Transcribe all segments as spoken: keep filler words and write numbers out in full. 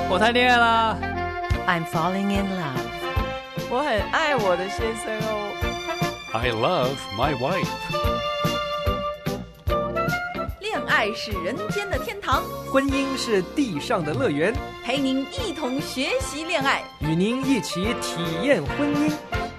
我谈恋爱啦。 I'm falling in love. 我很爱我的先生哦。 I love my wife. 恋爱是人间的天堂， 婚姻是地上的乐园， 陪您一同学习恋爱， 与您一起体验婚姻。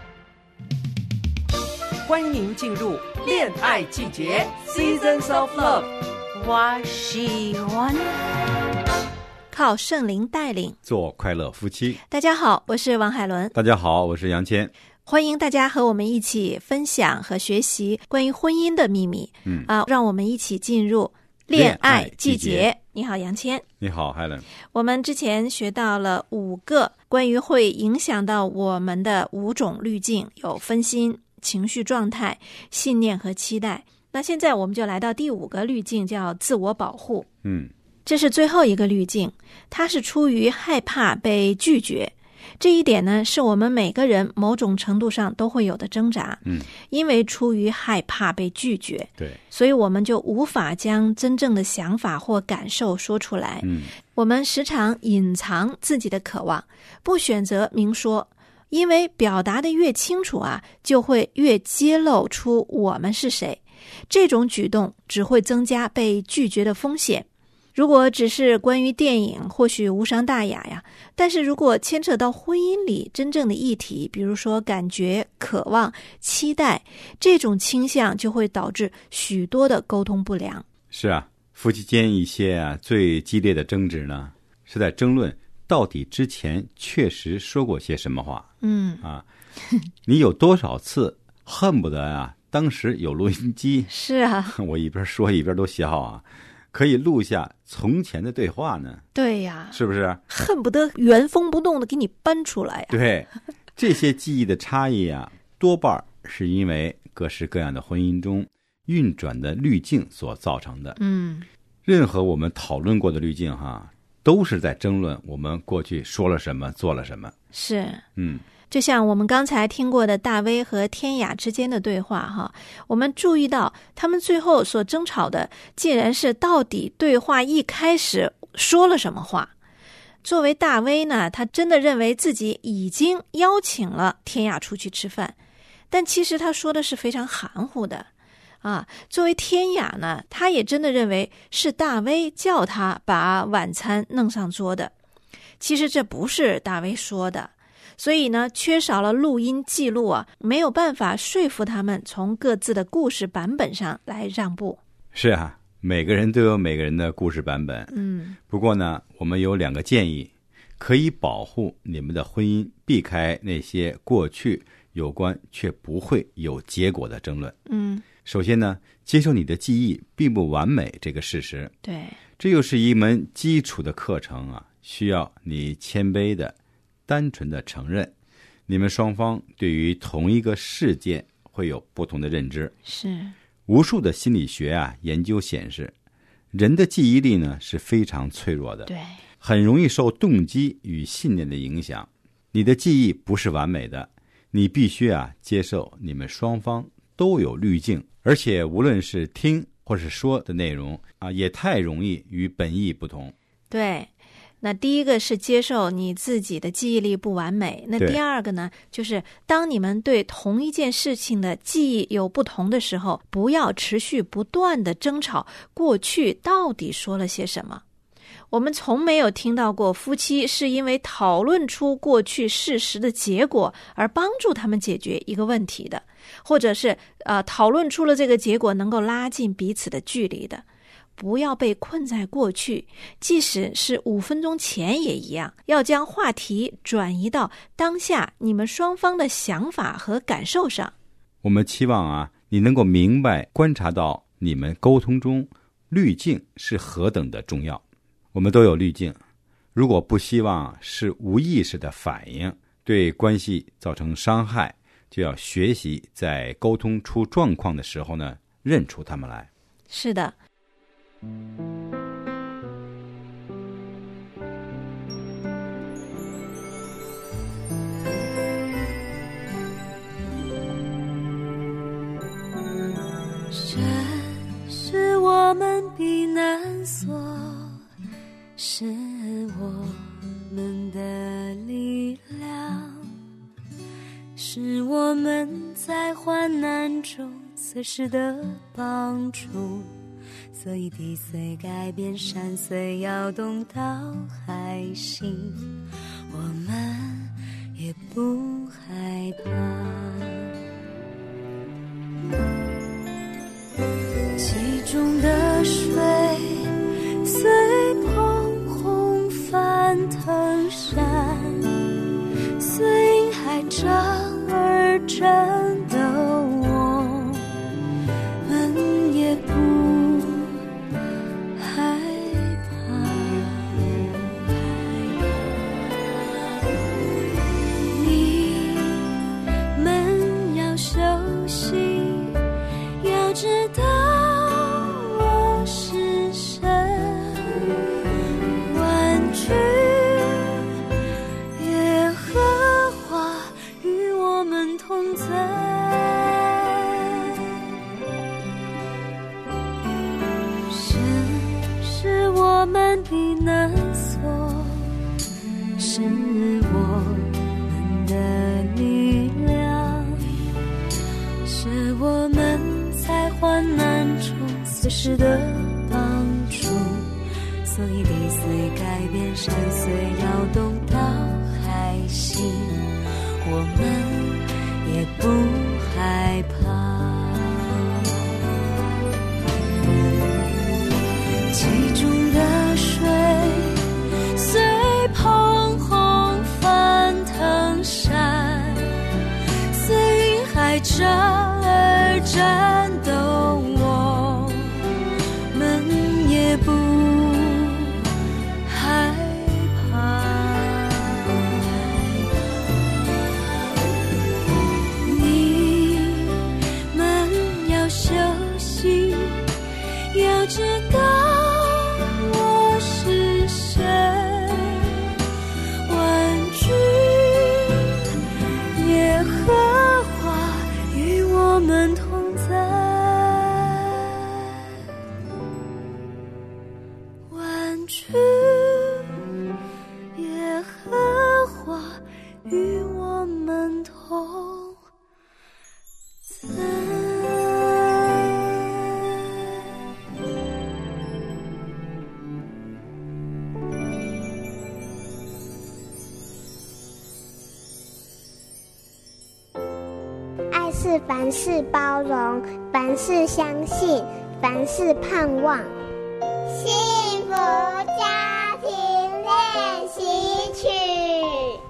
欢迎您进入恋爱季节 Seasons of Love。 我喜欢靠圣灵带领， 做快乐夫妻。 大家好，我是王海伦。 大家好，我是杨谦。 欢迎大家和我们一起分享和学习关于婚姻的秘密。嗯啊，让我们一起进入恋爱季节。你好，杨谦。 你好，海伦。 我们之前学到了五个关于会影响到我们的五种滤镜，有分心、情绪状态、信念和期待。那现在我们就来到第五个滤镜，叫自我保护。 嗯， 这是最后一个滤镜，它是出于害怕被拒绝。这一点呢，是我们每个人某种程度上都会有的挣扎。 嗯， 因为出于害怕被拒绝， 对， 所以我们就无法将真正的想法或感受说出来。 嗯， 我们时常隐藏自己的渴望，不选择明说，因为表达的越清楚啊，就会越揭露出我们是谁。这种举动只会增加被拒绝的风险。如果只是关于电影，或许无伤大雅呀。但是如果牵扯到婚姻里真正的议题，比如说感觉、渴望、期待，这种倾向就会导致许多的沟通不良。 是啊，夫妻间一些啊最激烈的争执呢，是在争论到底之前确实说过些什么话。 嗯啊，你有多少次恨不得啊，当时有录音机， 是啊， 我一边说一边都笑啊。可以录下从前的对话呢？ 对呀， 是不是？ 恨不得原封不动的给你搬出来呀。 对，这些记忆的差异啊，多半是因为各式各样的婚姻中运转的滤镜所造成的。 嗯， 任何我们讨论过的滤镜哈，都是在争论我们过去说了什么，做了什么。 是， 嗯。 就像我们刚才听过的大卫和天雅之间的对话哈，我们注意到他们最后所争吵的竟然是到底对话一开始说了什么话。作为大卫呢，他真的认为自己已经邀请了天雅出去吃饭，但其实他说的是非常含糊的啊。作为天雅呢，他也真的认为是大卫叫他把晚餐弄上桌的，其实这不是大卫说的。所以呢，缺少了录音记录啊，没有办法说服他们从各自的故事版本上来让步。 是啊，每个人都有每个人的故事版本。 嗯， 不过呢，我们有两个建议，可以保护你们的婚姻，避开那些过去有关却不会有结果的争论。 嗯， 首先呢，接受你的记忆并不完美这个事实。 对， 这又是一门基础的课程啊，需要你谦卑的单纯的承认，你们双方对于同一个事件会有不同的认知。 是， 无数的心理学啊研究显示，人的记忆力呢是非常脆弱的， 对， 很容易受动机与信念的影响。你的记忆不是完美的，你必须啊接受你们双方都有滤镜，而且无论是听或是说的内容啊，也太容易与本意不同。 对。那第一个是接受你自己的记忆力不完美，那第二个呢，就是当你们对同一件事情的记忆有不同的时候，不要持续不断的争吵过去到底说了些什么。我们从没有听到过夫妻是因为讨论出过去事实的结果而帮助他们解决一个问题的，或者是呃讨论出了这个结果能够拉近彼此的距离的。不要被困在过去，即使是五分钟前也一样，要将话题转移到当下你们双方的想法和感受上。 我们期望啊，你能够明白观察到你们沟通中滤镜是何等的重要。我们都有滤镜，如果不希望是无意识的反应对关系造成伤害，就要学习在沟通出状况的时候呢，认出他们来。 是的。 这是我们避难所，是我难中随时的帮助，所以地虽改变，山虽摇动到海心，我们也不害怕。其中的水随澎洪翻腾山，随因海涨而战的我们也不害怕。你们要休息，要知道我是神，万军耶和华与我们同在。神是我们的难所，是我们的力量，是我们在患难中随时的帮助，所以地虽改变，山虽摇动到海心，我们也不害怕。其中的水随澎洪翻腾山，随因海涨而战斗，我们也不害怕。你们要休息，要知道我是神，万军耶和华与我们同在，万军耶和华与我们同在。 爱是凡事包容，凡事相信，凡事盼望。幸福家庭练习曲。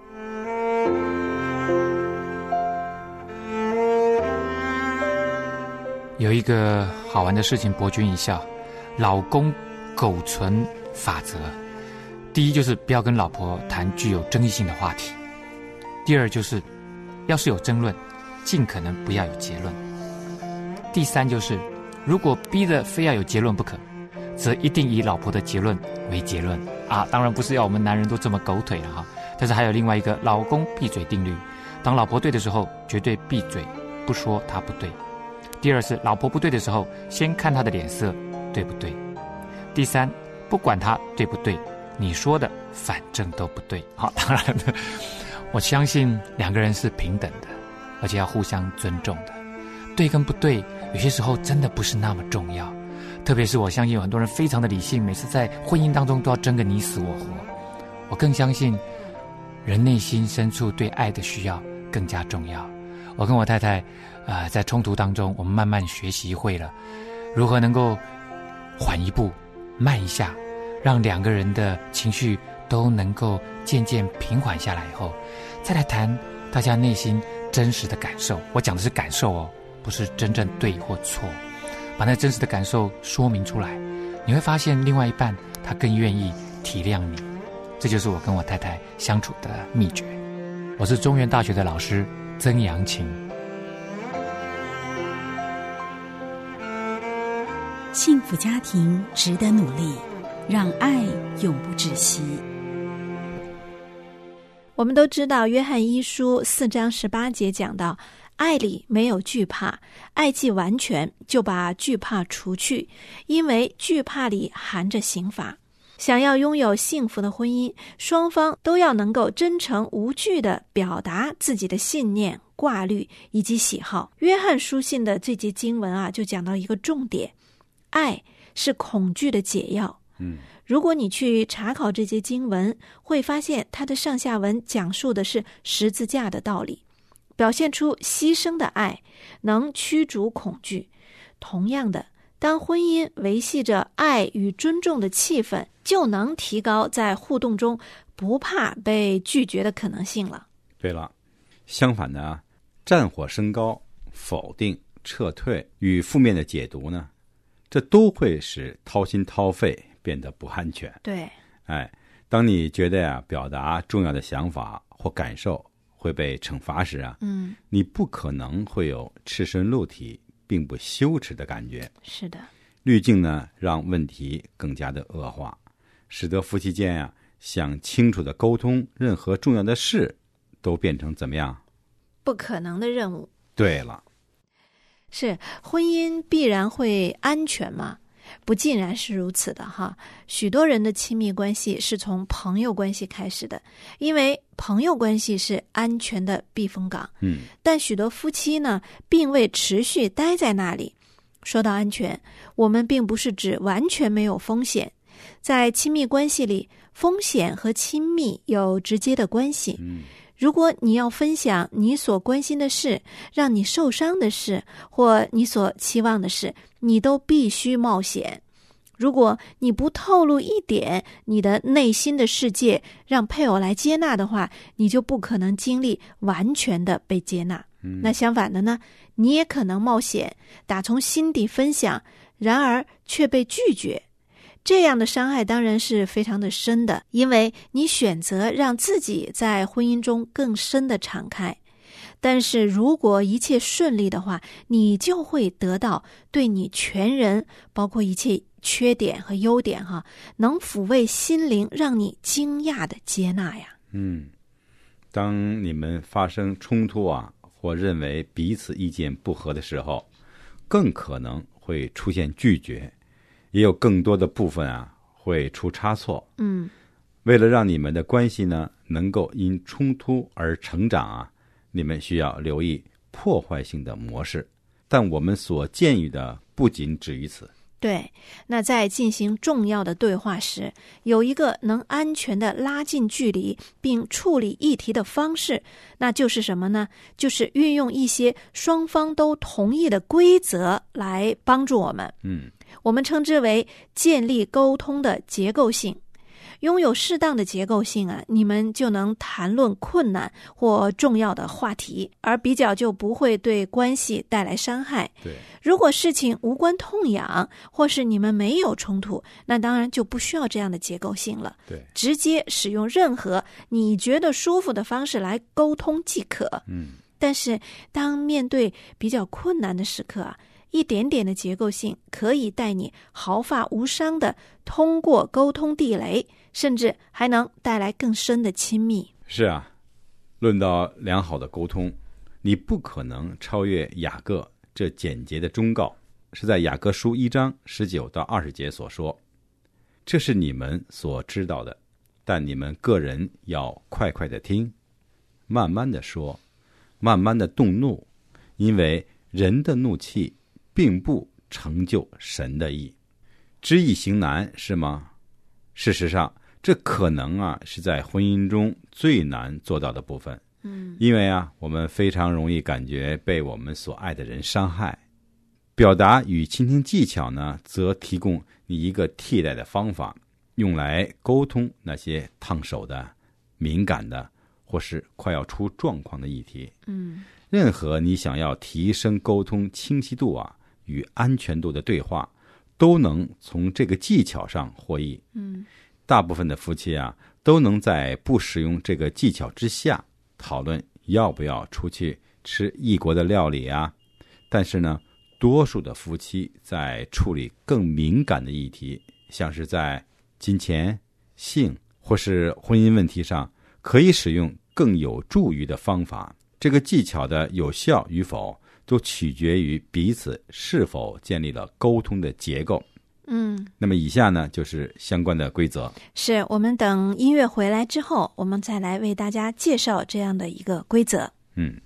有一个好玩的事情博君一笑，老公苟存法则。第一就是不要跟老婆谈具有争议性的话题，第二就是要是有争论尽可能不要有结论，第三就是如果逼得非要有结论不可，则一定以老婆的结论为结论啊！当然不是要我们男人都这么狗腿了哈，但是还有另外一个老公闭嘴定律，当老婆对的时候绝对闭嘴不说她不对，第二是老婆不对的时候先看她的脸色对不对，第三不管她对不对，你说的反正都不对。好，当然了，我相信两个人是平等的，而且要互相尊重的，对跟不对有些时候真的不是那么重要，特别是我相信有很多人非常的理性，每次在婚姻当中都要争个你死我活。我更相信人内心深处对爱的需要更加重要。我跟我太太呃，在冲突当中我们慢慢学习会了如何能够缓一步慢一下，让两个人的情绪都能够渐渐平缓下来以后，再来谈大家内心真实的感受。我讲的是感受哦，不是真正对或错，把那真实的感受说明出来，你会发现另外一半他更愿意体谅你。这就是我跟我太太相处的秘诀。我是中原大学的老师曾阳晴。 幸福家庭值得努力，让爱永不止息。 我们都知道约翰一书四章十八节讲到，爱里没有惧怕，爱既完全，就把惧怕除去，因为惧怕里含着刑罚。 想要拥有幸福的婚姻，双方都要能够真诚无惧地表达自己的信念、挂虑以及喜好。约翰书信的这节经文啊，就讲到一个重点：爱是恐惧的解药。 嗯， 如果你去查考这节经文，会发现它的上下文讲述的是十字架的道理，表现出牺牲的爱能驱逐恐惧。同样的，当婚姻维系着爱与尊重的气氛，就能提高在互动中不怕被拒绝的可能性了。 对了，相反的啊，战火升高、否定、撤退与负面的解读呢，这都会使掏心掏肺变得不安全。 对， 哎，当你觉得呀、啊，表达重要的想法或感受会被惩罚时啊， 嗯， 你不可能会有赤身露体并不羞耻的感觉。 是的， 滤镜呢，让问题更加的恶化，使得夫妻间呀、啊、想清楚的沟通任何重要的事都变成怎么样？ 不可能的任务。 对了， 是婚姻必然会安全吗？不尽然是如此的哈。许多人的亲密关系是从朋友关系开始的，因为朋友关系是安全的避风港。 嗯， 但许多夫妻呢，并未持续待在那里。说到安全，我们并不是指完全没有风险。在亲密关系里，风险和亲密有直接的关系。 嗯， 如果你要分享你所关心的事，让你受伤的事，或你所期望的事，你都必须冒险。如果你不透露一点你的内心的世界，让配偶来接纳的话，你就不可能经历完全的被接纳。 嗯， 那相反的呢，你也可能冒险，打从心底分享，然而却被拒绝。这样的伤害当然是非常的深的，因为你选择让自己在婚姻中更深的敞开。但是如果一切顺利的话，你就会得到对你全人，包括一切缺点和优点哈，能抚慰心灵，让你惊讶的接纳呀。 嗯，当你们发生冲突啊，或认为彼此意见不合的时候，更可能会出现拒绝，也有更多的部分啊会出差错。 嗯， 为了让你们的关系呢能够因冲突而成长啊，你们需要留意破坏性的模式，但我们所建议的不仅止于此。 对，那在进行重要的对话时，有一个能安全的拉近距离并处理议题的方式，那就是什么呢？就是运用一些双方都同意的规则来帮助我们。 嗯， 我们称之为建立沟通的结构性。拥有适当的结构性啊，你们就能谈论困难或重要的话题，而比较就不会对关系带来伤害。 对， 如果事情无关痛痒，或是你们没有冲突，那当然就不需要这样的结构性了。 对， 直接使用任何你觉得舒服的方式来沟通即可。 嗯， 但是当面对比较困难的时刻啊，一点点的结构性可以带你毫发无伤的通过沟通地雷，甚至还能带来更深的亲密。 是啊，论到良好的沟通，你不可能超越雅各这简洁的忠告，是在雅各书一章十九到二十节所说，这是你们所知道的，但你们个人要快快的听，慢慢的说，慢慢的动怒，因为人的怒气并不成就神的意。知易行难是吗？事实上，这可能啊是在婚姻中最难做到的部分。 嗯， 因为啊，我们非常容易感觉被我们所爱的人伤害。表达与倾听技巧呢，则提供你一个替代的方法，用来沟通那些烫手的、敏感的，或是快要出状况的议题。 嗯， 任何你想要提升沟通清晰度啊与安全度的对话，都能从这个技巧上获益。 嗯， 大部分的夫妻啊，都能在不使用这个技巧之下，讨论要不要出去吃异国的料理啊。但是呢，多数的夫妻在处理更敏感的议题，像是在金钱、性或是婚姻问题上，可以使用更有助于的方法。这个技巧的有效与否，都取决于彼此是否建立了沟通的结构。 嗯， 那么以下呢就是相关的规则。 是我们等音乐回来之后，我们再来为大家介绍这样的一个规则。 嗯。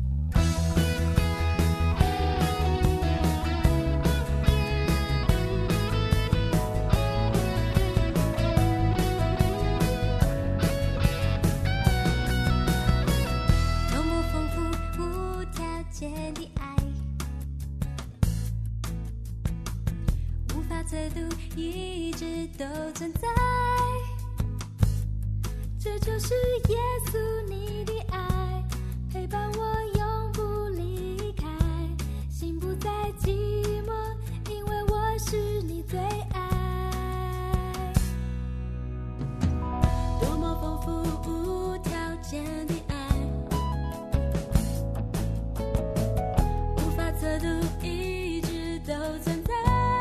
一直都存在，这就是耶稣你的爱，陪伴我永不离开，心不再寂寞，因为我是你最爱。多么丰富无条件的爱，无法测度，一直都存在，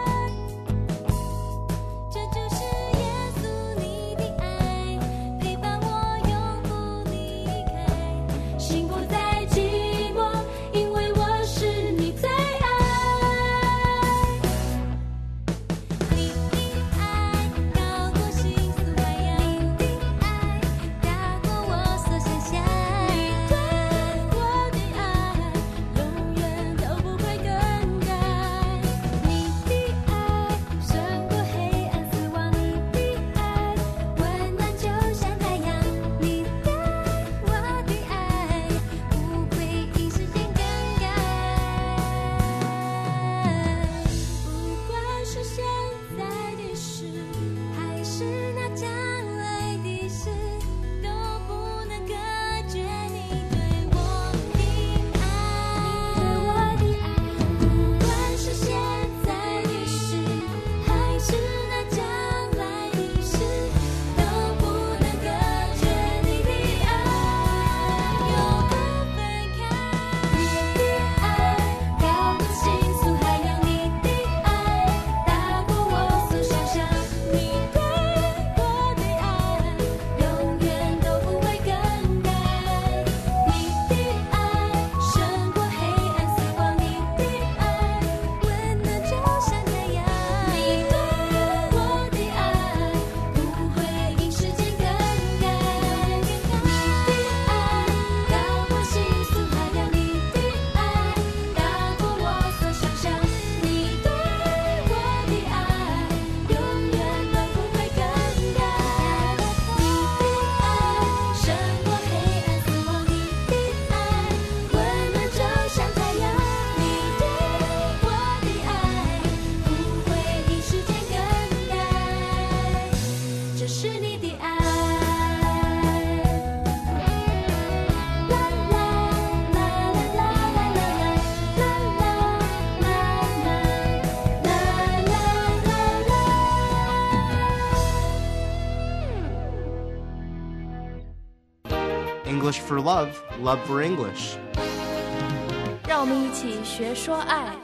English for love, love for English. 让我们一起学说爱。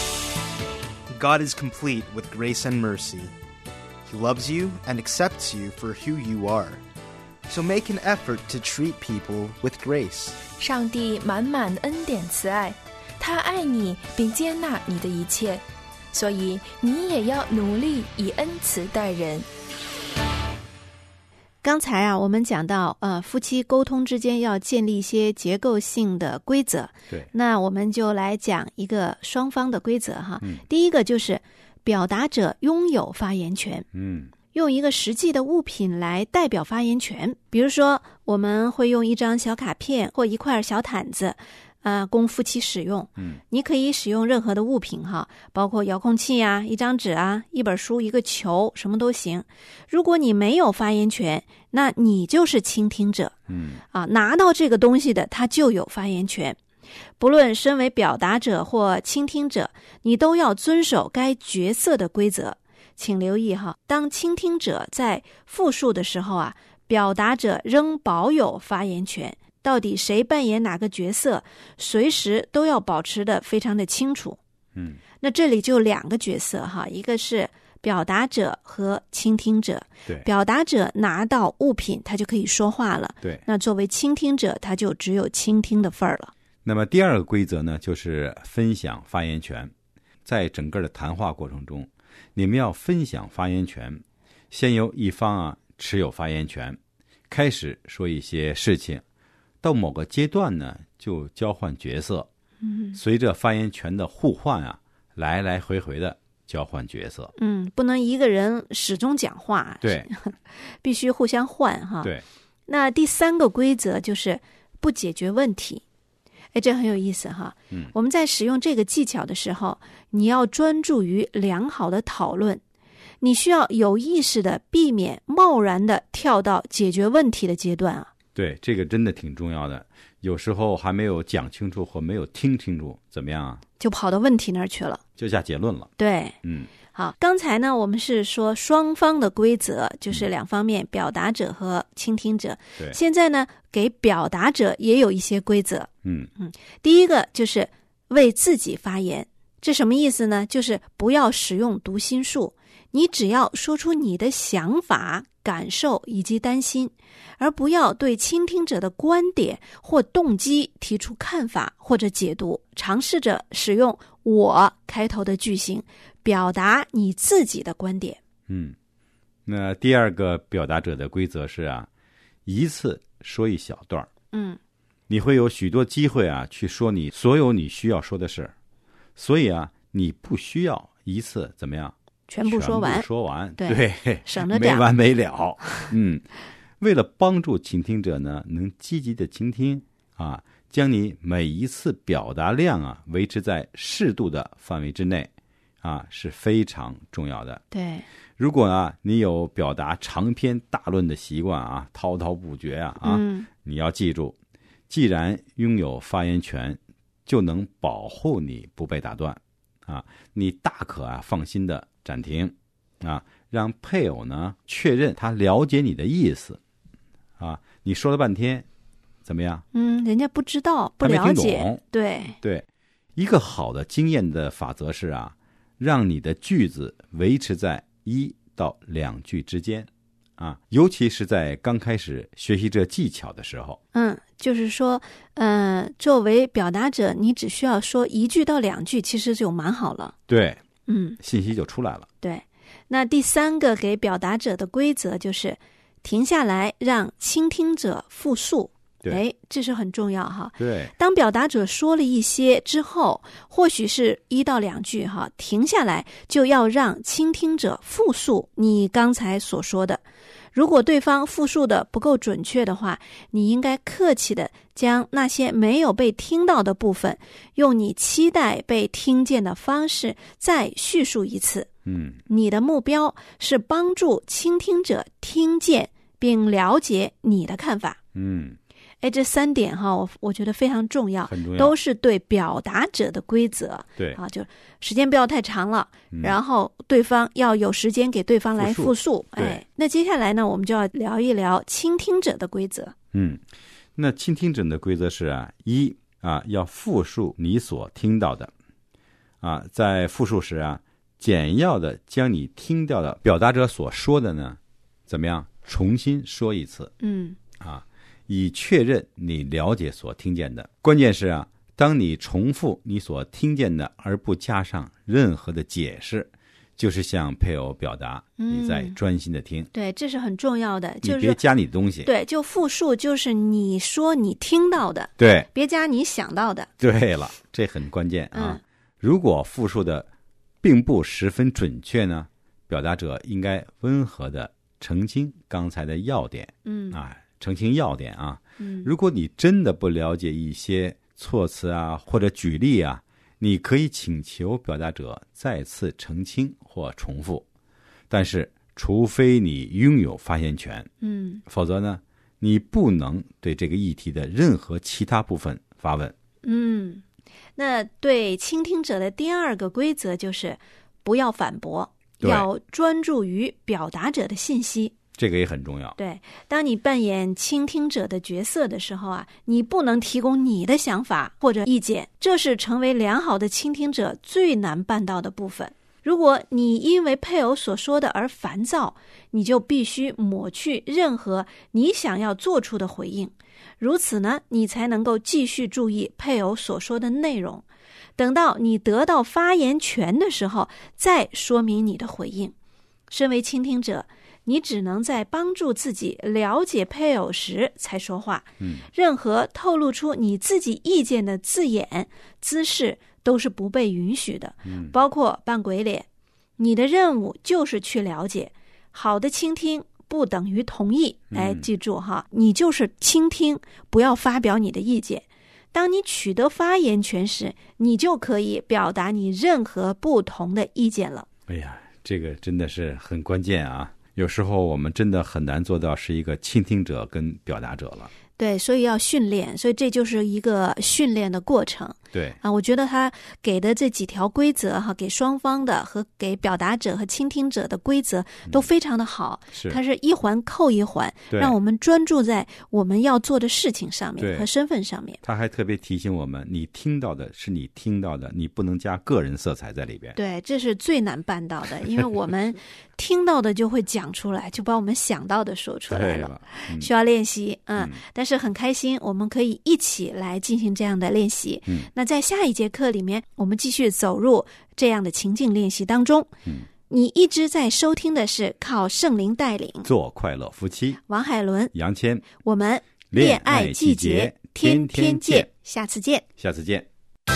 God is complete with grace and mercy. He loves you and accepts you for who you are. So make an effort to treat people with grace. 上帝满满恩典慈爱，他爱你并接纳你的一切，所以你也要努力以恩慈待人。 刚才啊，我们讲到，呃，夫妻沟通之间要建立一些结构性的规则。 对， 那我们就来讲一个双方的规则哈。 嗯， 第一个就是表达者拥有发言权。 嗯， 用一个实际的物品来代表发言权，比如说，我们会用一张小卡片或一块小毯子。呃，供夫妻使用。 嗯， 你可以使用任何的物品哈，包括遥控器啊、一张纸啊、一本书、一个球，什么都行。如果你没有发言权，那你就是倾听者。 嗯， 啊，拿到这个东西的他就有发言权。不论身为表达者或倾听者，你都要遵守该角色的规则。请留意哈，当倾听者在复述的时候啊，表达者仍保有发言权。到底谁扮演哪个角色，随时都要保持的非常的清楚。 嗯， 那这里就两个角色哈，一个是表达者和倾听者。 对， 表达者拿到物品，他就可以说话了。 对， 那作为倾听者，他就只有倾听的份儿了。 那么第二个规则呢，就是分享发言权。在整个的谈话过程中， 你们要分享发言权，先由一方啊持有发言权，开始说一些事情，到某个阶段呢就交换角色， 嗯， 随着发言权的互换啊，来来回回的交换角色。 嗯，不能一个人始终讲话， 对， 必须互相换哈。 对。 那第三个规则就是不解决问题。哎，这很有意思哈。 嗯， 我们在使用这个技巧的时候，你要专注于良好的讨论，你需要有意识的避免贸然的跳到解决问题的阶段啊。 对，这个真的挺重要的。有时候还没有讲清楚或没有听清楚，怎么样啊？ 就跑到问题那儿去了， 就下结论了。 对， 嗯。 好，刚才呢，我们是说双方的规则，就是两方面，表达者和倾听者。 对。 现在呢，给表达者也有一些规则。 嗯嗯，第一个就是为自己发言，这什么意思呢？就是不要使用读心术，你只要说出你的想法、感受以及担心，而不要对倾听者的观点或动机提出看法或者解读。尝试着使用我开头的句型，表达你自己的观点。 嗯，那第二个表达者的规则是啊，一次说一小段。 嗯， 你会有许多机会啊，去说你所有你需要说的事，所以啊，你不需要一次怎么样全部说完， 全部说完， 对， 对， 省着点， 没完没了。嗯，为了帮助倾听者呢，能积极的倾听啊，将你每一次表达量啊维持在适度的范围之内啊，是非常重要的。 对， 如果啊你有表达长篇大论的习惯啊，滔滔不绝啊啊、 嗯， 你要记住，既然拥有发言权，就能保护你不被打断啊，你大可啊放心的暂停啊，让配偶呢确认他了解你的意思啊。你说了半天，怎么样？ 嗯，人家不知道，不了解。对对，一个好的经验的法则是啊，让你的句子维持在一到两句之间啊，尤其是在刚开始学习这技巧的时候。 嗯，就是说，嗯、呃，作为表达者，你只需要说一句到两句，其实就蛮好了。 对， 嗯， 信息就出来了。 对，那第三个给表达者的规则就是停下来，让倾听者复述。哎，这是很重要哈。 对， 当表达者说了一些之后，或许是一到两句哈，停下来就要让倾听者复述你刚才所说的。如果对方复述的不够准确的话，你应该客气的将那些没有被听到的部分，用你期待被听见的方式再叙述一次。 嗯， 你的目标是帮助倾听者听见并了解你的看法。 嗯。 哎，这三点哈，我我觉得非常重要， 很重要， 都是对表达者的规则。 对啊，就时间不要太长了， 嗯、 然后对方要有时间给对方来复述。哎，那接下来呢，我们就要聊一聊倾听者的规则。 嗯，那倾听者的规则是啊，一啊要复述你所听到的，啊，在复述时啊，简要的将你听到的表达者所说的呢，怎么样重新说一次。 嗯， 啊。以确认你了解所听见的。关键是啊，当你重复你所听见的而不加上任何的解释，就是向配偶表达你在专心的听。 嗯、对，这是很重要的，就是你别加你的东西。 对，就复述就是你说你听到的， 对， 别加你想到的。 对了，这很关键啊。 嗯、 如果复述的并不十分准确呢，表达者应该温和的澄清刚才的要点。 嗯啊。澄清要点啊！ 嗯， 如果你真的不了解一些措辞啊或者举例啊，你可以请求表达者再次澄清或重复。但是，除非你拥有发言权， 嗯， 否则呢，你不能对这个议题的任何其他部分发问。 嗯，那对倾听者的第二个规则就是不要反驳，要专注于表达者的信息。 这个也很重要。 对，当你扮演倾听者的角色的时候啊，你不能提供你的想法或者意见，这是成为良好的倾听者最难办到的部分。如果你因为配偶所说的而烦躁，你就必须抹去任何你想要做出的回应，如此呢，你才能够继续注意配偶所说的内容。 等到你得到发言权的时候，再说明你的回应。身为倾听者，你只能在帮助自己了解配偶时才说话。 嗯， 任何透露出你自己意见的字眼、姿势都是不被允许的， 嗯， 包括扮鬼脸。你的任务就是去了解。好的倾听不等于同意，哎，记住哈，你就是倾听，不要发表你的意见。当你取得发言权时，你就可以表达你任何不同的意见了。 哎呀，这个真的是很关键啊！有时候我们真的很难做到是一个倾听者跟表达者了。 对，所以要训练，所以这就是一个训练的过程。 对啊，我觉得他给的这几条规则哈，给双方的和给表达者和倾听者的规则都非常的好。 嗯、是， 它是一环扣一环，让我们专注在我们要做的事情上面和身份上面。 他还特别提醒我们，你听到的是你听到的，你不能加个人色彩在里边。 对，这是最难办到的，因为我们听到的就会讲出来，就把我们想到的说出来了。 嗯、 需要练习，嗯，嗯但是很开心，我们可以一起来进行这样的练习。 嗯， 那在下一节课里面，我们继续走入这样的情境练习当中。 嗯， 你一直在收听的是靠圣灵带领做快乐夫妻， 王海伦、 杨谦， 我们恋爱季节天天见，下次见， 下次见。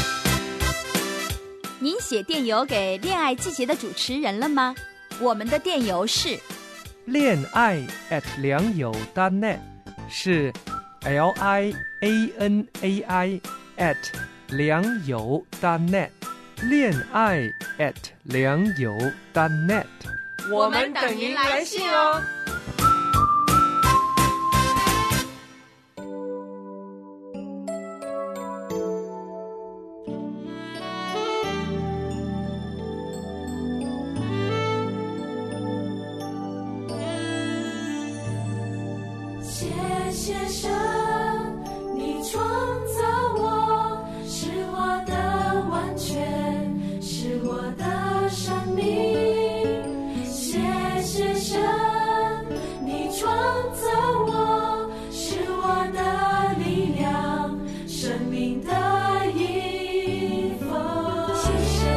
您写电邮给恋爱季节的主持人了吗？我们的电邮是恋爱 at 良友 .net， 是 L I A N A I at 良友 .net， 恋爱 at 良友 .net， 我们等您来信哦。 谢神，你创造我，是我的完全，是我的生命。谢谢神，你创造我，是我的力量，生命的一份。谢谢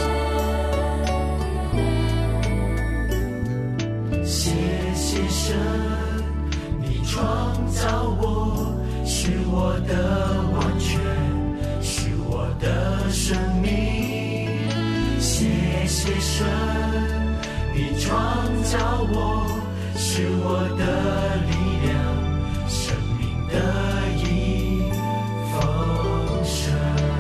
谢谢谢神。创造我，是我的完全，是我的生命。谢谢神，你创造我，是我的力量，生命的一丰盛。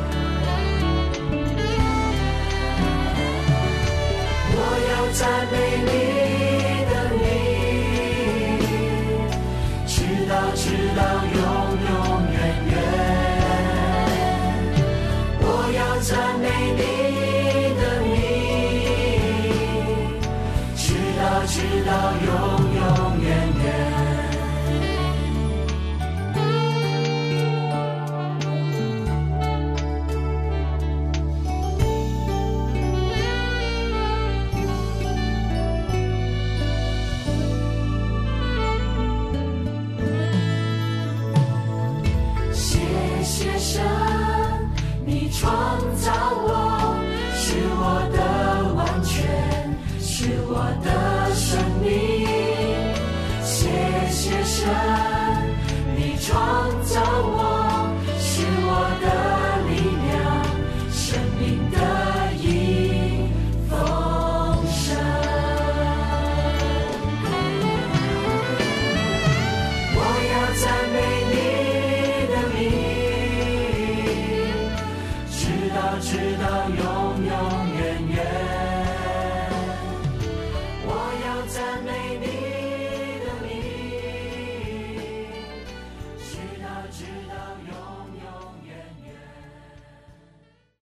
我要赞美你。直到永永远远，我要赞美你的名，直到直到永永远远。创造我，是我的完全，是我的生命。谢谢神，你创造我，是我的力量，生命的一丰盛。我要赞美你的名，直到永